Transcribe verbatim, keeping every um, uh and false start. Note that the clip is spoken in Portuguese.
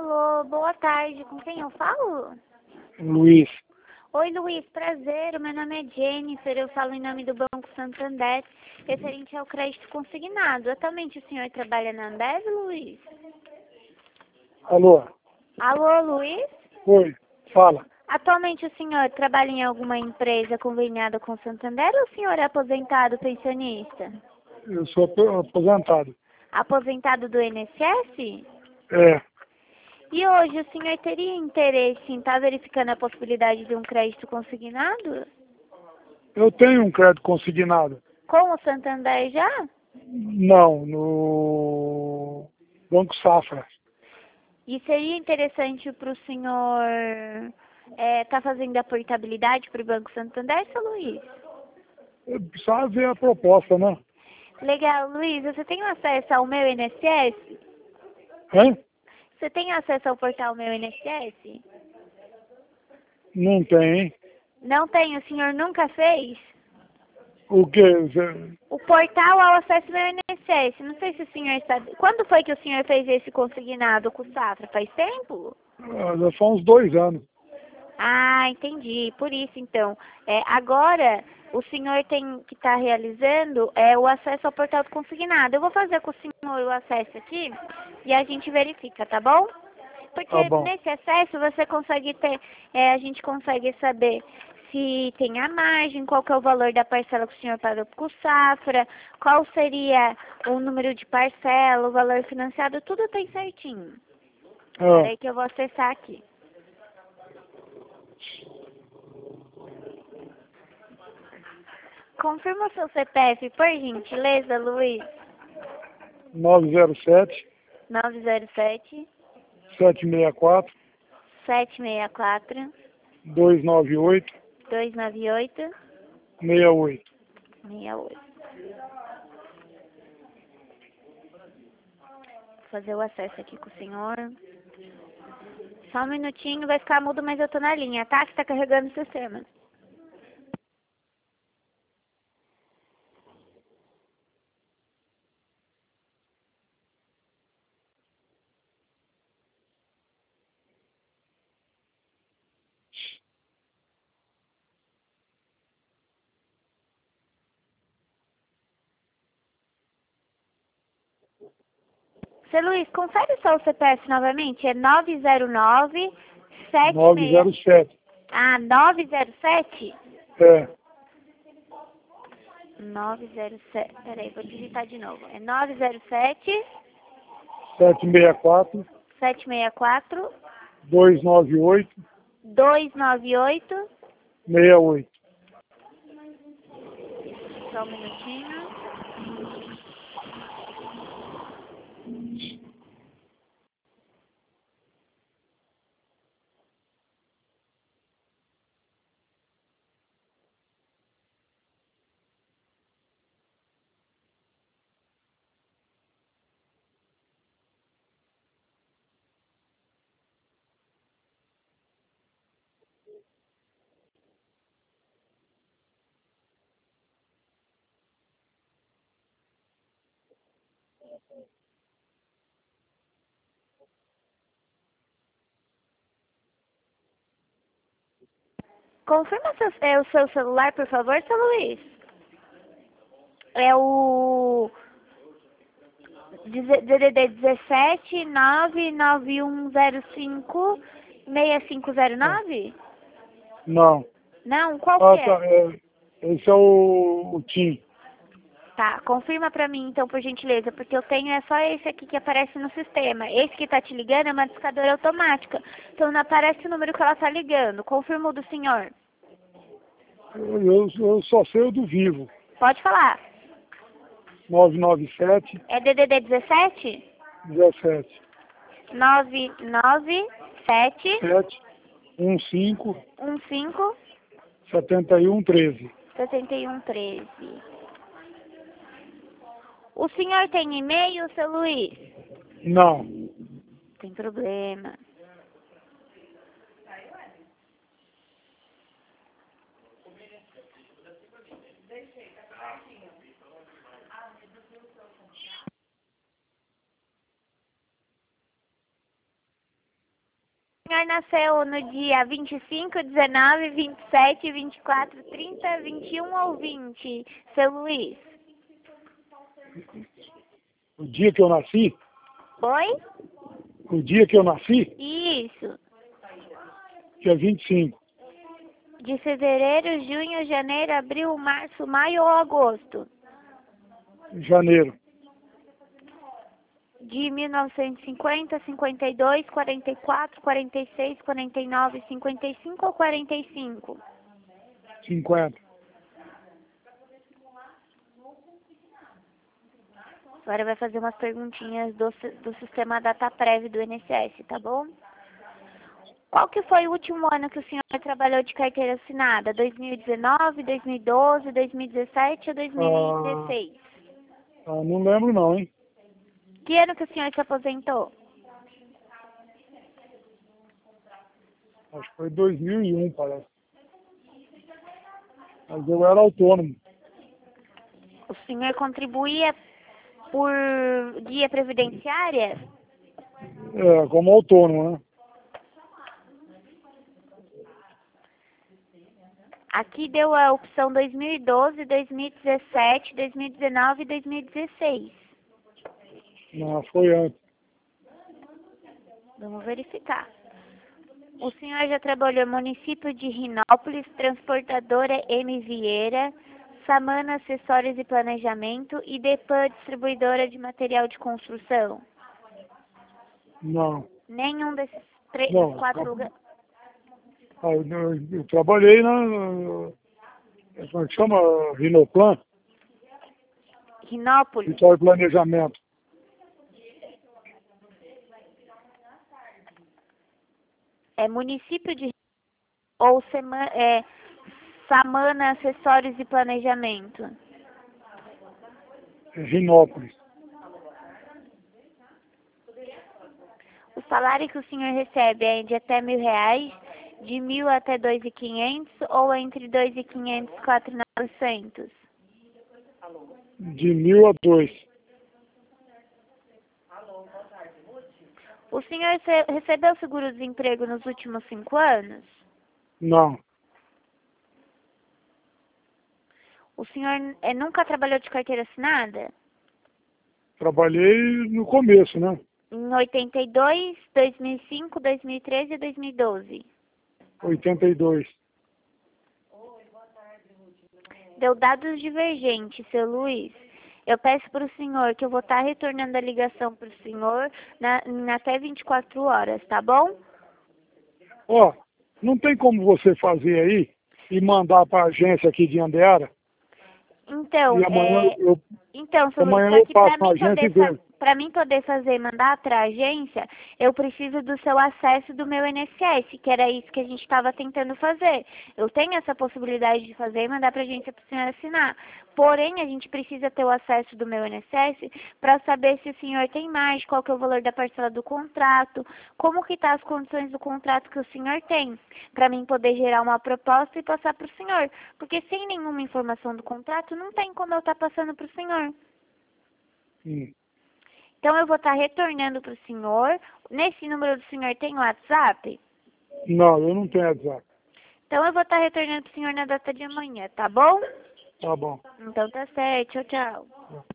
Alô, boa tarde. Com quem eu falo? Luiz. Oi, Luiz. Prazer. O meu nome é Jennifer. Eu falo em nome do Banco Santander, referente ao crédito consignado. Atualmente o senhor trabalha na Ambev, Luiz? Alô? Alô, Luiz? Oi, fala. Atualmente o senhor trabalha em alguma empresa conveniada com o Santander ou o senhor é aposentado pensionista? Eu sou apo- aposentado. Aposentado do I N S S? É, E hoje o senhor teria interesse em estar verificando a possibilidade de um crédito consignado? eu tenho um crédito consignado. Com o Santander já? Não, no Banco Safra. E seria interessante para o senhor estar fazendo a portabilidade para o Banco Santander, seu Luiz? Eu precisava ver a proposta, né? Legal, Luiz. Você tem acesso ao meu I N S S? Hein? Você tem acesso ao portal Meu I N S S? Não tem, hein? Não tem, o senhor nunca fez? O quê? Zé? O portal ao acesso Meu I N S S. Não sei se o senhor sabe. Quando foi que o senhor fez esse consignado com o Safra? Faz tempo? Ah, já faz uns dois anos. Ah, entendi. Por isso, então. É, agora, o senhor tem que estar realizando é, o acesso ao portal do consignado. Eu vou fazer com o senhor o acesso aqui e a gente verifica, tá bom? Porque Tá bom. nesse acesso você consegue ter, é, a gente consegue saber se tem a margem, qual que é o valor da parcela que o senhor paga com o Safra, qual seria o número de parcela, o valor financiado, tudo tem certinho. Ah, Peraí que eu vou acessar aqui. Confirma o seu C P F, por gentileza, Luiz. nove zero sete, nove zero sete, sete seis quatro, sete seis quatro, dois nove oito, dois nove oito, seis oito. seis oito. Vou fazer o acesso aqui com o senhor. Só um minutinho, vai ficar mudo, mas eu tô na linha, tá? Que tá carregando o sistema. Seu Luiz, confere só o C P F novamente. É nove zero nove, sete nove zero seis... sete. Ah, nove zero sete? É, nove zero sete. Peraí, vou digitar de novo. É nove zero sete, sete seis quatro, sete seis quatro, dois nove oito, dois nove oito. seis oito. Só um minutinho. Confirma seu, é, o seu celular, por favor, seu Luiz. É o D D D dezessete, nove nove um zero cinco, seis cinco zero nove? Não. Não, qual Ah, que é? tá. É, esse é o, o Tim. Tá, confirma pra mim então, por gentileza, porque eu tenho é só esse aqui que aparece no sistema. Esse que tá te ligando é uma discadora automática, então não aparece o número que ela tá ligando. Confirma o do senhor. Eu, eu, eu só sei o do Vivo. Pode falar. nove nove sete, É D D D dezessete? dezessete, nove nove sete sete, um cinco, um cinco setenta e um, treze. setenta e um treze. O senhor tem e-mail, seu Luiz? Não. Tem problema. senhor nasceu no dia vinte e cinco, dezenove, vinte e sete, vinte e quatro, trinta, vinte e um ou vinte, seu Luiz? O dia que eu nasci? Oi? O dia que eu nasci? Isso. Dia vinte e cinco. De fevereiro, junho, janeiro, abril, março, maio ou agosto? Janeiro. De mil novecentos e cinquenta, cinquenta e dois, quarenta e quatro, quarenta e seis, quarenta e nove, cinquenta e cinco ou quarenta e cinco? cinquenta. Agora vai fazer umas perguntinhas do, si- do sistema DataPrev do I N S S, tá bom? Qual que foi o último ano que o senhor trabalhou de carteira assinada? dois mil e dezenove, dois mil e doze, dois mil e dezessete ou dois mil e dezesseis? Ah, ah, não lembro não, hein? Que ano que o senhor se aposentou? Acho que foi dois mil e um, parece. Mas eu era autônomo. O senhor contribuía por guia previdenciária? É, como autônomo, né? Aqui deu a opção dois mil e doze, dois mil e dezessete, dois mil e dezenove e dois mil e dezesseis. Não, foi antes. Vamos verificar. O senhor já trabalhou no município de Rinópolis, transportadora M. Vieira, Samana Acessórios e Planejamento e Depan Distribuidora de Material de Construção? Não. Nenhum desses três, Não, quatro tra- lugares. ah, eu, eu- eu trabalhei na, na- como é que chama? Rinoplan, Rinópolis? Escritório de Planejamento. É município de ou sema, é, Samana Acessórios e Planejamento? Rinópolis. O salário que o senhor recebe é de até mil reais, de mil até dois mil e quinhentos ou entre dois mil e quinhentos e quatro mil e novecentos? De mil a dois. O senhor se- recebeu seguro-desemprego nos últimos cinco anos? Não. O senhor eh, nunca trabalhou de carteira assinada? Trabalhei no começo, né? Em oitenta e dois, dois mil e cinco, dois mil e treze e dois mil e doze? oitenta e dois. Deu dados divergentes, seu Luiz. Eu peço para o senhor que eu vou estar retornando a ligação para o senhor na, em até vinte e quatro horas, tá bom? Ó, não tem como você fazer aí e mandar para a agência aqui de Andeara? Então, E amanhã é, eu, então, seu Luiz, amanhã só eu que passo para na mim agência e poder fa vejo. para mim poder fazer e mandar para a agência, eu preciso do seu acesso do meu I N S S, que era isso que a gente estava tentando fazer. Eu tenho essa possibilidade de fazer e mandar para a agência para o senhor assinar. Porém, a gente precisa ter o acesso do meu I N S S para saber se o senhor tem mais, qual que é o valor da parcela do contrato, como que tá as condições do contrato que o senhor tem, para mim poder gerar uma proposta e passar para o senhor. Porque sem nenhuma informação do contrato, não tem como eu estar passando para o senhor. Hum. Então, eu vou estar retornando para o senhor. Nesse número do senhor tem o WhatsApp? Não, eu não tenho WhatsApp. Então, eu vou estar retornando para o senhor na data de amanhã, tá bom? Tá bom. Então, tá certo. Tchau, tchau.